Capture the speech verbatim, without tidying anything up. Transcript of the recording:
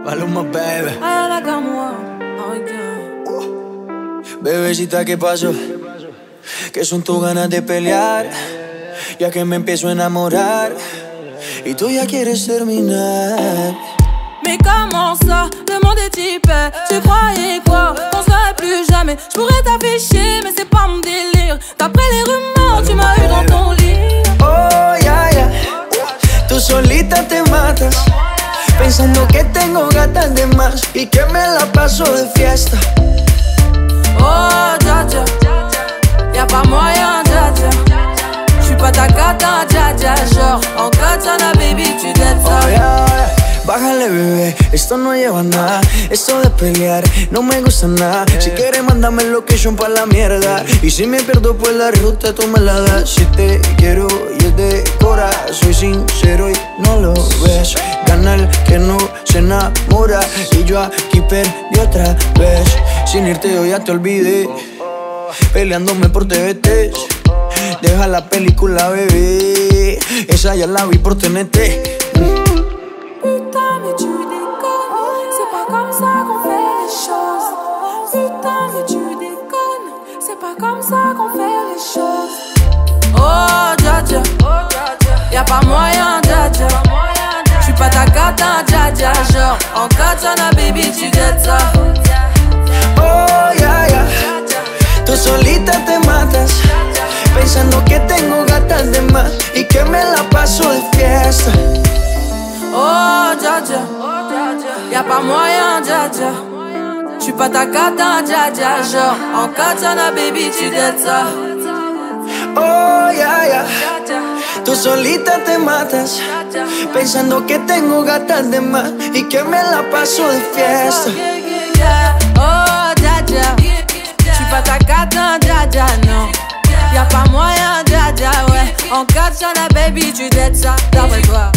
Maluma, baby. Ay, la moi. Oh, yeah. Bebecita, ¿qué pasó? ¿Qué son tus ganas de pelear? Ya que me empiezo a enamorar y tú ya quieres terminar. Mais comment ça, le monde est hyper. Tu croyais quoi, qu'on serait plus jamais. Je pourrais t'afficher, mais c'est pas mon délire. D'après les rumeurs, tu m'as eu dans ton lit. Oh, ya, ya. Tú solita te matas, pensando que tengo gatas de más y que me la paso de fiesta. Oh, dja dja, y'a pas moyen, dja dja. J'suis pas ta cata, dja dja. Genre, en katana, baby, tu dettes ça. Oh, yeah, yeah. Bájale, bebé, esto no lleva nada. Esto de pelear no me gusta nada. Si quieres, mándame location pa' la mierda. Y si me pierdo, pues la ruta tú me la das. Si te quiero y es de cora, soy sincero y no lo ves. Gana el que no se enamora. Y yo aquí perdí otra vez. Sin irte yo ya te olvidé, peleándome por T V T. Deja la película, bebé, esa ya la vi por T N T. Putain, mais tu déconnes, c'est pas comme ça qu'on fait les choses. Putain, mais tu déconnes, c'est pas comme ça qu'on fait les choses. Oh, dja dja, y'a pas moyen, dja dja. J'suis pas ta cata, dja dja. Genre, en katana, baby, tu dettes ça. Oh, ya, ya. Tú solita te matas, pensando que tengo gatas de más y que me la paso de fiesta. Oh, dja dja, y'a pas moyen, dja dja. J'suis pas ta cata, dja dja. Genre, en katana, baby, tu dettes ça. Oh, ya, ya. Tú solita te matas, pensando que tengo gatas de más y que me la paso de fiesta. Oh, dja dja, j'suis pas ta cata, dja dja, non. Y'a pas moyen, dja dja, ouais. En katana, baby, tu dettes ça, d'après toi.